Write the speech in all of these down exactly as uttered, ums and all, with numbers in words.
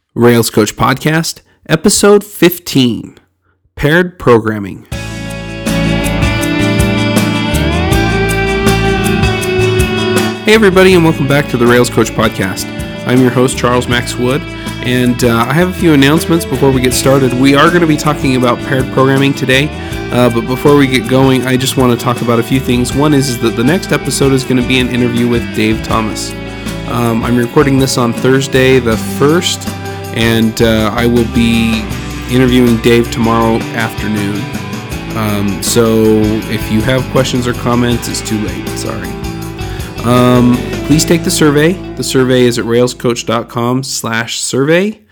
Rails Coach Podcast, Episode fifteen, Paired Programming. Hey everybody, and welcome back to the Rails Coach Podcast. I'm your host, Charles Max Wood, and uh, I have a few announcements before we get started. We are going to be talking about paired programming today, uh, but before we get going, I just want to talk about a few things. One is, is that the next episode is going to be an interview with Dave Thomas. Um, I'm recording this on Thursday the first, and uh, I will be interviewing Dave tomorrow afternoon. Um, so if you have questions or comments, it's too late. Sorry. Um, please take the survey. The survey is at railscoach.com slash survey.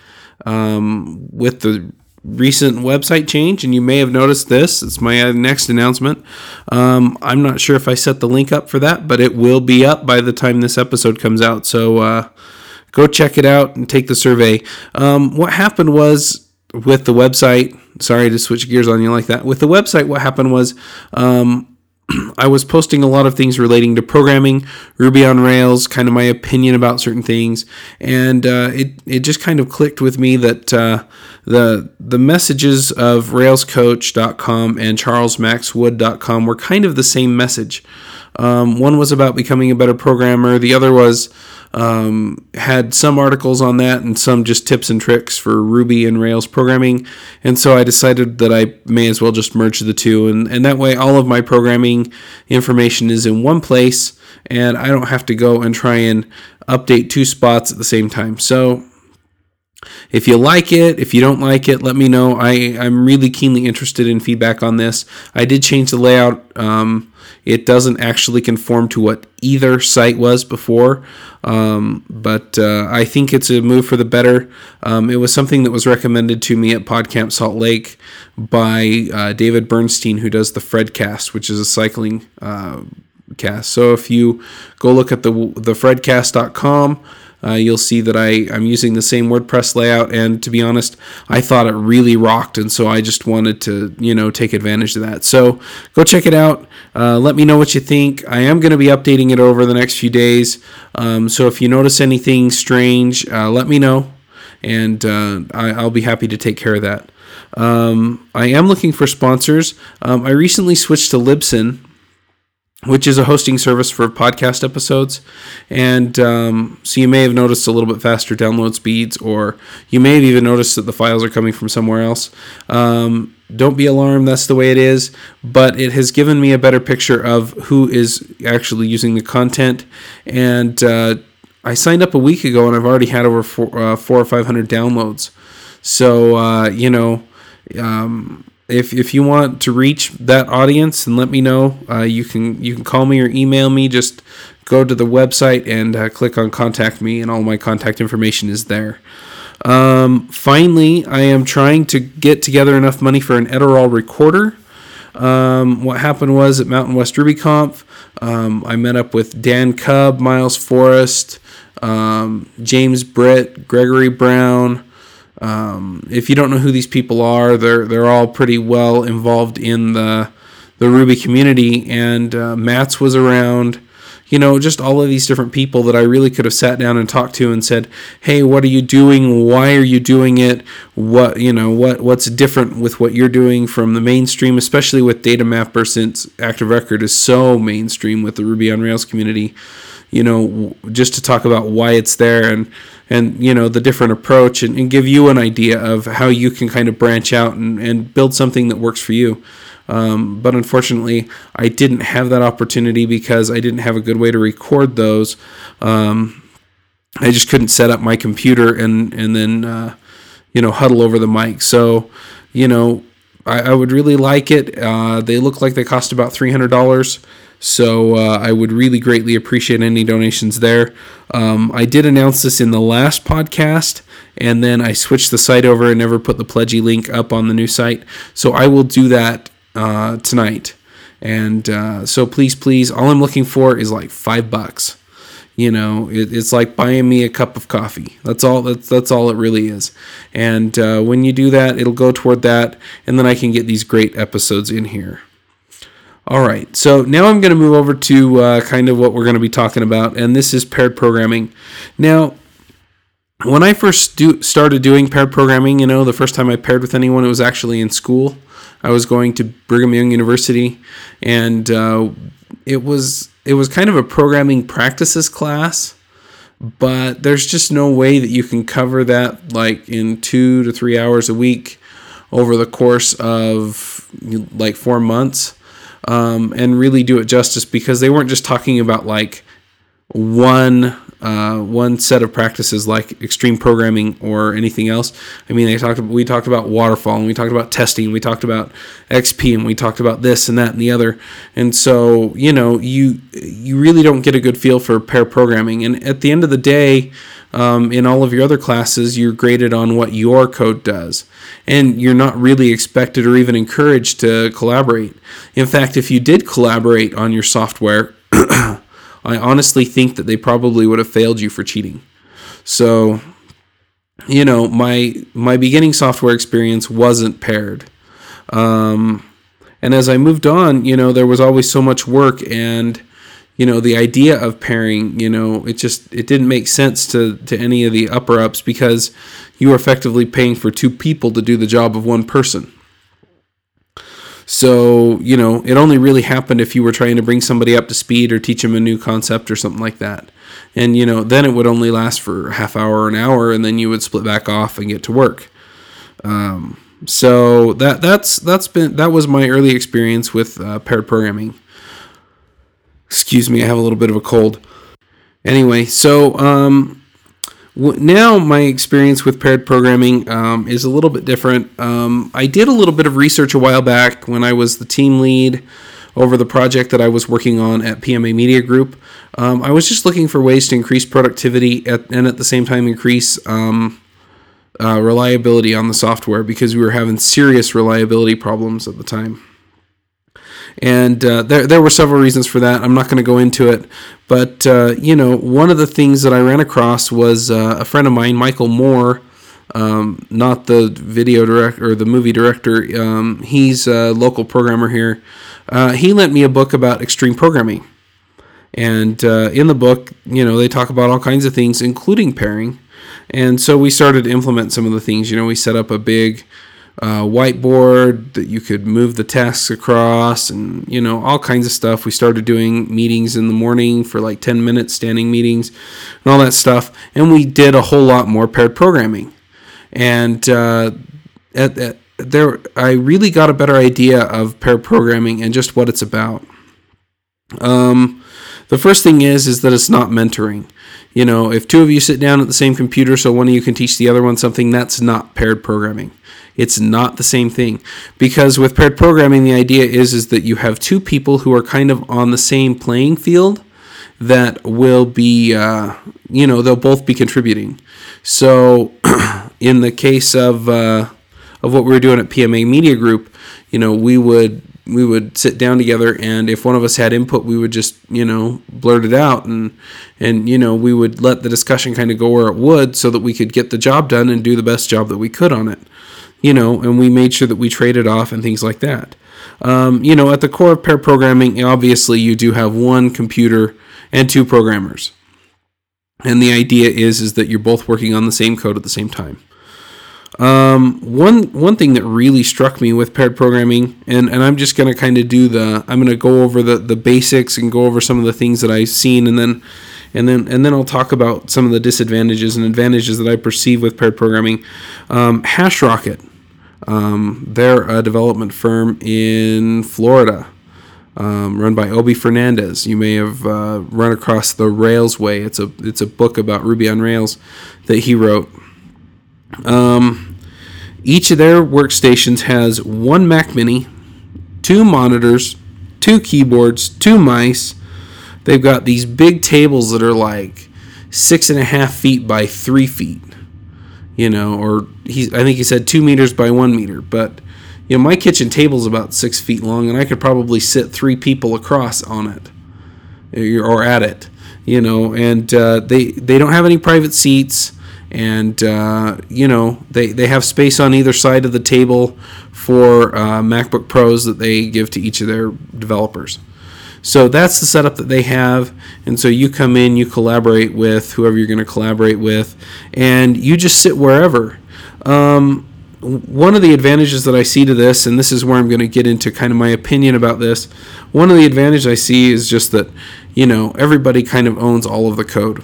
Um, with the recent website change, and you may have noticed this, it's my next announcement. Um, I'm not sure if I set the link up for that, but it will be up by the time this episode comes out. So uh, go check it out and take the survey. Um, what happened was with the website, sorry to switch gears on you like that. With the website, what happened was um, I was posting a lot of things relating to programming, Ruby on Rails, kind of my opinion about certain things, and uh, it it just kind of clicked with me that uh, the the messages of rails coach dot com and charles max wood dot com were kind of the same message. Um, one was about becoming a better programmer. The other was um, had some articles on that and some just tips and tricks for Ruby and Rails programming. And so I decided that I may as well just merge the two. And, and that way all of my programming information is in one place, and I don't have to go and try and update two spots at the same time. So if you like it, if you don't like it, let me know. I, I'm really keenly interested in feedback on this. I did change the layout. Um, it doesn't actually conform to what either site was before, um, but uh, I think it's a move for the better. Um, it was something that was recommended to me at PodCamp Salt Lake by uh, David Bernstein, who does the Fredcast, which is a cycling uh, cast. So if you go look at the the fredcast dot com, Uh, you'll see that I, I'm using the same WordPress layout, and to be honest, I thought it really rocked, and so I just wanted to, you know, take advantage of that. So go check it out. Uh, let me know what you think. I am going to be updating it over the next few days, um, so if you notice anything strange, uh, let me know, and uh, I, I'll be happy to take care of that. Um, I am looking for sponsors. Um, I recently switched to Libsyn, which is a hosting service for podcast episodes. And um, so you may have noticed a little bit faster download speeds, or you may have even noticed that the files are coming from somewhere else. Um, don't be alarmed, that's the way it is. But it has given me a better picture of who is actually using the content. And uh, I signed up a week ago, and I've already had over four, uh, four or five hundred downloads. So, uh, you know... Um, If if you want to reach that audience, and let me know, uh, you can you can call me or email me. Just go to the website and uh, click on Contact Me, and all my contact information is there. Um, finally, I am trying to get together enough money for an Edirol recorder. Um, what happened was at Mountain West RubyConf, um, I met up with Dan Cubb, Miles Forrest, um, James Britt, Gregory Brown. Um, if you don't know who these people are, they're they're all pretty well involved in the the Ruby community, and uh, Mats was around. You know, just all of these different people that I really could have sat down and talked to and said, "Hey, what are you doing? Why are you doing it? What you know, what what's different with what you're doing from the mainstream, especially with Data Mapper, since Active Record is so mainstream with the Ruby on Rails community." You know, just to talk about why it's there, and, and you know, the different approach, and, and give you an idea of how you can kind of branch out and, and build something that works for you. Um, but unfortunately, I didn't have that opportunity because I didn't have a good way to record those. Um, I just couldn't set up my computer and, and then, uh, you know, huddle over the mic. So, you know, I, I would really like it. Uh, they look like they cost about three hundred dollars. So uh, I would really greatly appreciate any donations there. Um, I did announce this in the last podcast, and then I switched the site over and never put the Pledgy link up on the new site. So I will do that uh, tonight. And uh, so please, please, all I'm looking for is like five bucks. You know, it, it's like buying me a cup of coffee. That's all. That's that's all it really is. And uh, when you do that, it'll go toward that, and then I can get these great episodes in here. All right, so now I'm going to move over to uh, kind of what we're going to be talking about, and this is paired programming. Now, when I first do, started doing paired programming, you know, the first time I paired with anyone, it was actually in school. I was going to Brigham Young University, and uh, it was it was kind of a programming practices class, but there's just no way that you can cover that like in two to three hours a week over the course of like four months um, and really do it justice, because they weren't just talking about like one uh, one set of practices like extreme programming or anything else. I mean, they talked. We talked about waterfall, and we talked about testing, and we talked about X P, and we talked about this and that and the other. And so, you know, you you really don't get a good feel for pair programming. And at the end of the day, um, in all of your other classes, you're graded on what your code does, and you're not really expected or even encouraged to collaborate. In fact, if you did collaborate on your software, I honestly think that they probably would have failed you for cheating. So, you know, my my beginning software experience wasn't paired. Um, and as I moved on, you know, there was always so much work, and, you know, the idea of pairing, you know, it just, it didn't make sense to, to any of the upper ups, because you were effectively paying for two people to do the job of one person. So, you know, it only really happened if you were trying to bring somebody up to speed or teach them a new concept or something like that. And, you know, then it would only last for a half hour or an hour, and then you would split back off and get to work. Um, so that that's that's been that was my early experience with uh, paired programming. Excuse me, I have a little bit of a cold. Anyway, so um, now my experience with paired programming um, is a little bit different. Um, I did a little bit of research a while back when I was the team lead over the project that I was working on at P M A Media Group. Um, I was just looking for ways to increase productivity at, and at the same time increase um, uh, reliability on the software, because we were having serious reliability problems at the time. And uh, there there were several reasons for that. I'm not going to go into it. But, uh, you know, one of the things that I ran across was uh, a friend of mine, Michael Moore, um, not the video director or the movie director. Um, he's a local programmer here. Uh, he lent me a book about extreme programming. And uh, in the book, you know, they talk about all kinds of things, including pairing. And so we started to implement some of the things. You know, we set up a big Uh, whiteboard that you could move the tasks across, and, you know, all kinds of stuff. We started doing meetings in the morning for like ten minutes, standing meetings and all that stuff. And we did a whole lot more paired programming. And uh, at, at, there, I really got a better idea of paired programming and just what it's about. Um, the first thing is, is that it's not mentoring. You know, if two of you sit down at the same computer so one of you can teach the other one something, that's not paired programming. It's not the same thing, because with paired programming, the idea is, is that you have two people who are kind of on the same playing field that will be, uh, you know, they'll both be contributing. So in the case of uh, of what we were doing at P M A Media Group, you know, we would we would sit down together, and if one of us had input, we would just, you know, blurt it out, and and you know, we would let the discussion kind of go where it would, so that we could get the job done and do the best job that we could on it. You know, and we made sure that we traded off and things like that. Um, you know, at the core of pair programming, obviously you do have one computer and two programmers. And the idea is, is that you're both working on the same code at the same time. Um, one one thing that really struck me with paired programming, and, and I'm just going to kind of do the, I'm going to go over the, the basics and go over some of the things that I've seen, and then And then and then I'll talk about some of the disadvantages and advantages that I perceive with paired programming. Um, HashRocket, um, they're a development firm in Florida, um, run by Obi Fernandez. You may have uh, run across the Rails Way. It's a it's a book about Ruby on Rails that he wrote. Um, each of their workstations has one Mac Mini, two monitors, two keyboards, two mice. They've got these big tables that are like six and a half feet by three feet, you know, or he, I think he said two meters by one meter. But, you know, my kitchen table is about six feet long, and I could probably sit three people across on it or at it, you know, and uh, they, they don't have any private seats. And, uh, you know, they, they have space on either side of the table for uh, MacBook Pros that they give to each of their developers. So that's the setup that they have. And so you come in, you collaborate with whoever you're going to collaborate with, and you just sit wherever. Um, one of the advantages that I see to this, and this is where I'm going to get into kind of my opinion about this, one of the advantages I see is just that, you know, everybody kind of owns all of the code.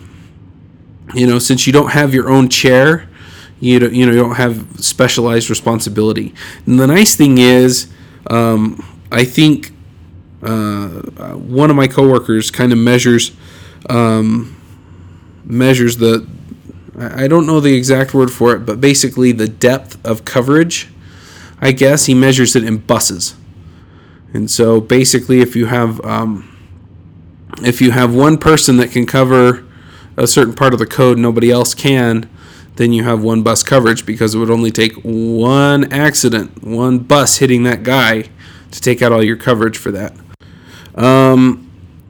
You know, since you don't have your own chair, you don't, you know, you don't have specialized responsibility. And the nice thing is, um, I think uh, one of my coworkers kind of measures um, measures the, I don't know the exact word for it, but basically the depth of coverage. I guess he measures it in buses. And so basically, if you have um, if you have one person that can cover a certain part of the code, nobody else can, then you have one bus coverage, because it would only take one accident, one bus hitting that guy to take out all your coverage for that. Um,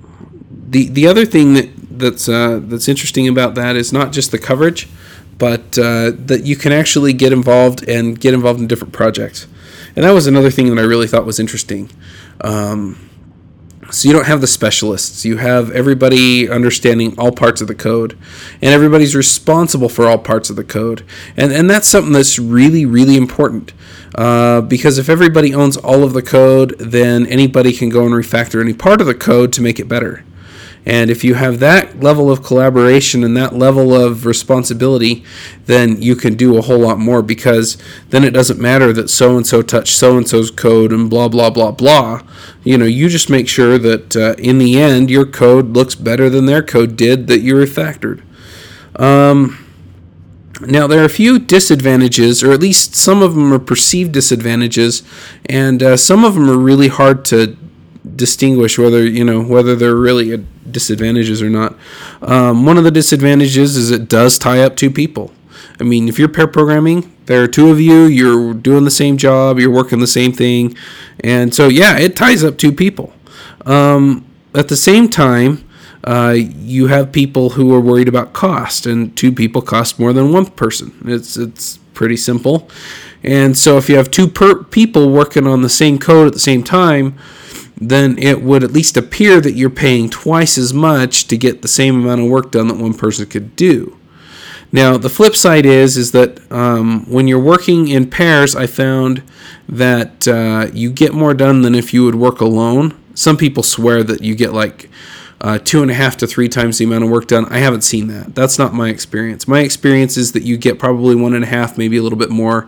the the other thing that that's uh, that's interesting about that is not just the coverage, but uh, that you can actually get involved and get involved in different projects. And that was another thing that I really thought was interesting. Um, so you don't have the specialists. You have everybody understanding all parts of the code, and everybody's responsible for all parts of the code. And and that's something that's really, really important. Uh, because if everybody owns all of the code, then anybody can go and refactor any part of the code to make it better. And if you have that level of collaboration and that level of responsibility, then you can do a whole lot more, because then it doesn't matter that so-and-so touched so-and-so's code and blah, blah, blah, blah. You know, you just make sure that uh, in the end, your code looks better than their code did that you refactored. Um, now, there are a few disadvantages, or at least some of them are perceived disadvantages, and uh, some of them are really hard to distinguish whether, you know, whether they're really a disadvantages or not. Um, one of the disadvantages is it does tie up two people. I mean, if you're pair programming, there are two of you, you're doing the same job, you're working the same thing, and so yeah, it ties up two people. Um, at the same time, uh, you have people who are worried about cost, and two people cost more than one person. It's it's pretty simple. And so if you have two per- people working on the same code at the same time, then it would at least appear that you're paying twice as much to get the same amount of work done that one person could do. Now, the flip side is is that um, when you're working in pairs, I found that uh, you get more done than if you would work alone. Some people swear that you get like uh, two and a half to three times the amount of work done. I haven't seen that. That's not my experience. My experience is that you get probably one and a half, maybe a little bit more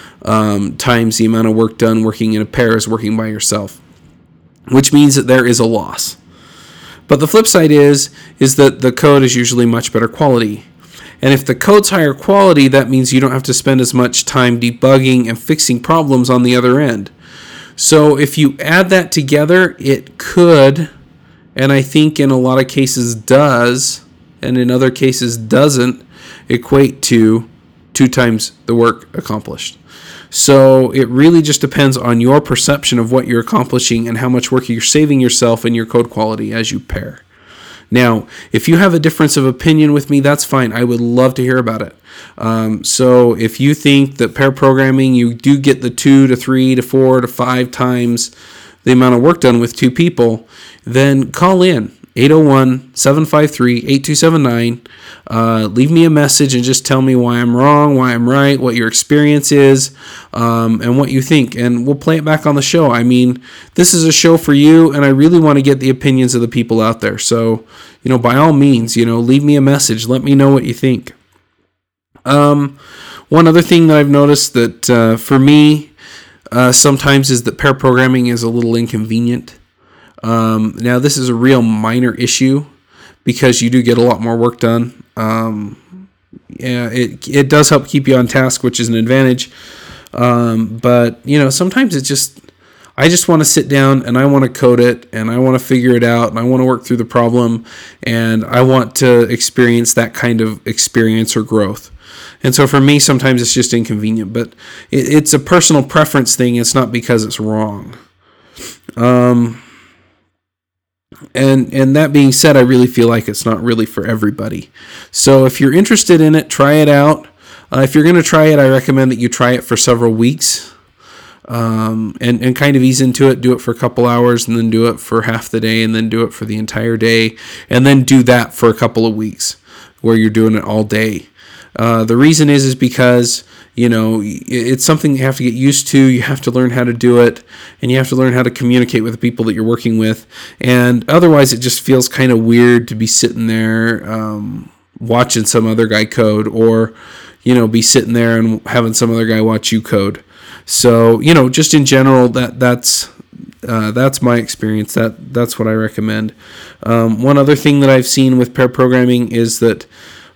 um, times the amount of work done working in a pair as working by yourself, which means that there is a loss. But the flip side is is that the code is usually much better quality. And if the code's higher quality, that means you don't have to spend as much time debugging and fixing problems on the other end. So if you add that together, it could, and I think in a lot of cases does, and in other cases doesn't, equate to two times the work accomplished. So it really just depends on your perception of what you're accomplishing and how much work you're saving yourself and your code quality as you pair. Now, if you have a difference of opinion with me, that's fine. I would love to hear about it. Um, so if you think that pair programming, you do get the two to three to four to five times the amount of work done with two people, then call in eight oh one, seven five three, eight two seven nine. Uh, leave me a message and just tell me why I'm wrong, why I'm right, what your experience is, um, and what you think. And we'll play it back on the show. I mean, this is a show for you, and I really want to get the opinions of the people out there. So, you know, by all means, you know, leave me a message. Let me know what you think. Um, one other thing that I've noticed that uh, for me uh, sometimes is that pair programming is a little inconvenient. Um, now, this is a real minor issue because you do get a lot more work done. Um, yeah, it it does help keep you on task, which is an advantage. Um, but, you know, sometimes it's just, I just want to sit down and I want to code it and I want to figure it out and I want to work through the problem and I want to experience that kind of experience or growth. And so for me, sometimes it's just inconvenient, but it, it's a personal preference thing. It's not because it's wrong. Um, And and that being said, I really feel like it's not really for everybody. So if you're interested in it, try it out. Uh, if you're going to try it, I recommend that you try it for several weeks. um, and, and kind of ease into it, do it for a couple hours, and then do it for half the day, and then do it for the entire day, and then do that for a couple of weeks where you're doing it all day. Uh, the reason is is because, you know, it's something you have to get used to. You have to learn how to do it, and you have to learn how to communicate with the people that you're working with. And otherwise, it just feels kind of weird to be sitting there um, watching some other guy code, or, you know, be sitting there and having some other guy watch you code. So, you know, just in general, that that's uh, that's my experience. That that's what I recommend. Um, one other thing that I've seen with pair programming is that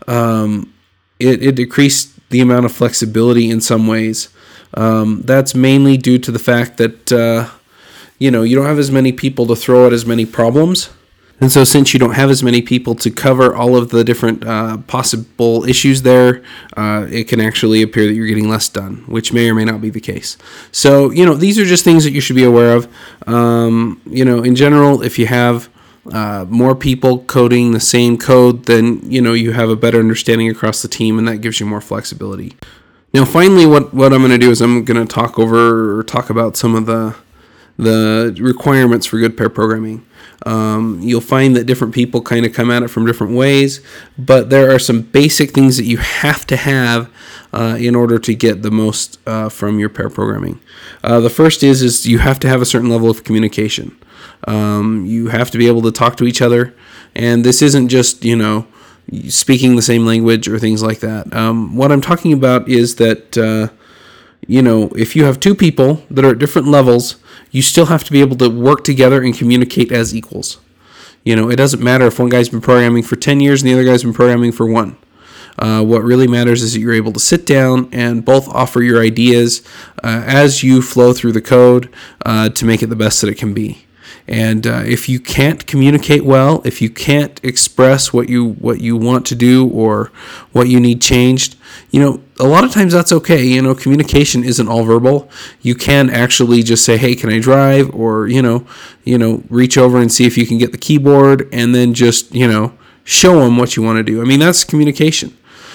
um, it, it decreased the amount of flexibility in some ways. Um, that's mainly due to the fact that, uh, you know, you don't have as many people to throw at as many problems. And so since you don't have as many people to cover all of the different uh, possible issues there, uh, it can actually appear that you're getting less done, which may or may not be the case. So, you know, these are just things that you should be aware of. Um, you know, in general, if you have Uh, more people coding the same code, then, you know, you have a better understanding across the team, and that gives you more flexibility. Now, finally, what, what I'm going to do is I'm going to talk over or talk about some of the the requirements for good pair programming. Um, you'll find that different people kind of come at it from different ways, but there are some basic things that you have to have uh, in order to get the most uh, from your pair programming. Uh, the first is is you have to have a certain level of communication. Um, you have to be able to talk to each other, and this isn't just, you know, speaking the same language or things like that. Um, what I'm talking about is that, uh, you know, if you have two people that are at different levels, you still have to be able to work together and communicate as equals. You know, it doesn't matter if one guy's been programming for ten years and the other guy's been programming for one. Uh, what really matters is that you're able to sit down and both offer your ideas uh, as you flow through the code uh, to make it the best that it can be. And uh, if you can't communicate well, if you can't express what you what you want to do or what you need changed, you know, a lot of times that's okay. You know, communication isn't all verbal. You can actually just say, "Hey, can I drive?" Or, you know, you know, reach over and see if you can get the keyboard, and then just, you know, show them what you want to do. I mean, that's communication,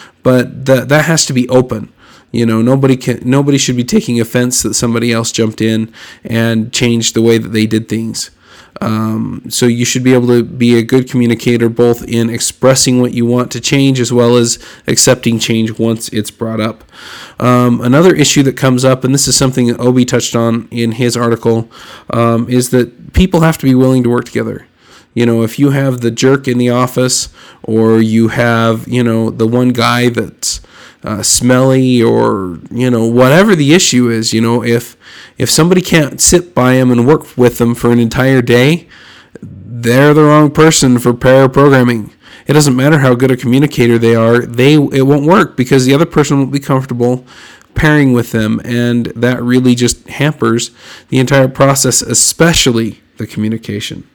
but that that has to be open. You know, nobody can. Nobody should be taking offense that somebody else jumped in and changed the way that they did things. Um, so you should be able to be a good communicator, both in expressing what you want to change as well as accepting change once it's brought up. Um, another issue that comes up, and this is something that Obi touched on in his article, um, is that people have to be willing to work together. You know, if you have the jerk in the office, or you have, you know, the one guy that's uh, smelly, or, you know, whatever the issue is, you know, if if somebody can't sit by them and work with them for an entire day, they're the wrong person for pair programming. It doesn't matter how good a communicator they are, they it won't work because the other person won't be comfortable pairing with them, and that really just hampers the entire process, especially the communication.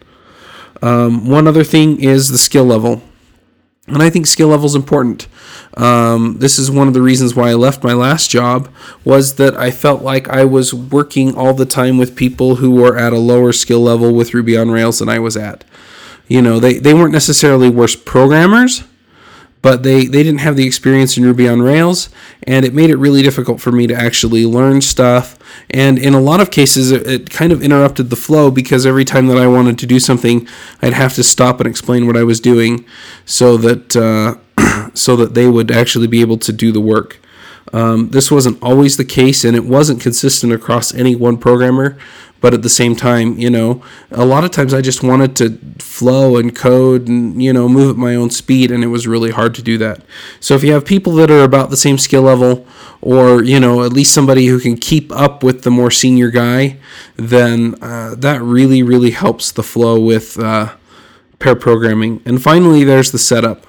Um, one other thing is the skill level. And I think skill level is important. Um, this is one of the reasons why I left my last job, was that I felt like I was working all the time with people who were at a lower skill level with Ruby on Rails than I was at. You know, they, they weren't necessarily worse programmers, but they, they didn't have the experience in Ruby on Rails, and it made it really difficult for me to actually learn stuff. And in a lot of cases, it, it kind of interrupted the flow, because every time that I wanted to do something, I'd have to stop and explain what I was doing so that uh, so that they would actually be able to do the work. Um, this wasn't always the case, and it wasn't consistent across any one programmer. But at the same time, you know, a lot of times I just wanted to flow and code and, you know, move at my own speed, and it was really hard to do that. So if you have people that are about the same skill level, or, you know, at least somebody who can keep up with the more senior guy, then uh, that really, really helps the flow with uh, pair programming. And finally, there's the setup.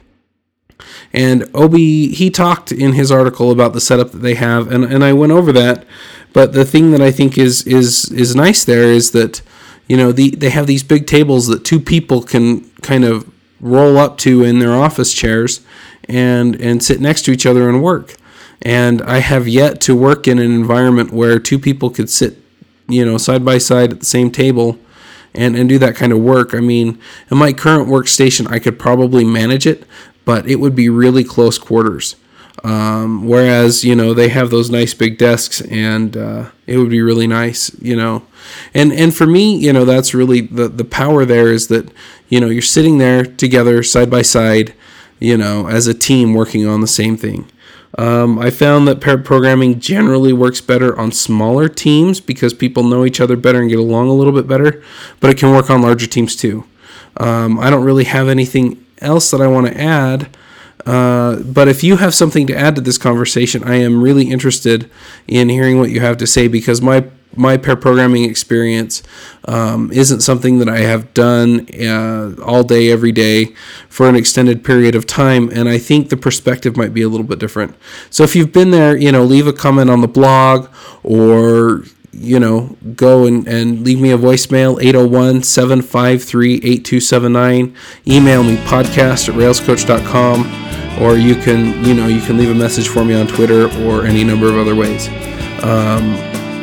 And Obi, he talked in his article about the setup that they have, and, and I went over that. But the thing that I think is is is nice there is that, you know, the, they have these big tables that two people can kind of roll up to in their office chairs and and sit next to each other and work. And I have yet to work in an environment where two people could sit, you know, side by side at the same table and, and do that kind of work. I mean, in my current workstation, I could probably manage it, but it would be really close quarters. Um, whereas, you know, they have those nice big desks, and uh, it would be really nice, you know. And and for me, you know, that's really the, the power there is that, you know, you're sitting there together side by side, you know, as a team working on the same thing. Um, I found that paired programming generally works better on smaller teams because people know each other better and get along a little bit better, but it can work on larger teams too. Um, I don't really have anything else that I want to add. Uh, but if you have something to add to this conversation, I am really interested in hearing what you have to say, because my my pair programming experience um, isn't something that I have done uh, all day, every day for an extended period of time, and I think the perspective might be a little bit different. So if you've been there, you know, leave a comment on the blog, or you know, go and, and leave me a voicemail, eight oh one, seven five three, eight two seven nine. Email me, podcast at rails coach dot com, or you can, you know, you can leave a message for me on Twitter or any number of other ways. Um,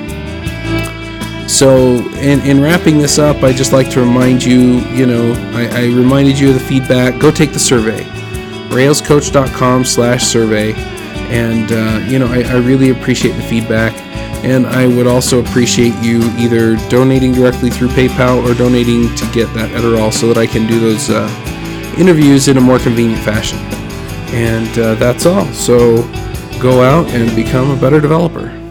so in, in wrapping this up, I'd just like to remind you, you know, I, I reminded you of the feedback. Go take the survey, rails coach dot com slash survey. And, uh, you know, I, I really appreciate the feedback. And I would also appreciate you either donating directly through PayPal or donating to get that Adderall so that I can do those uh, interviews in a more convenient fashion. And uh, that's all. So go out and become a better developer.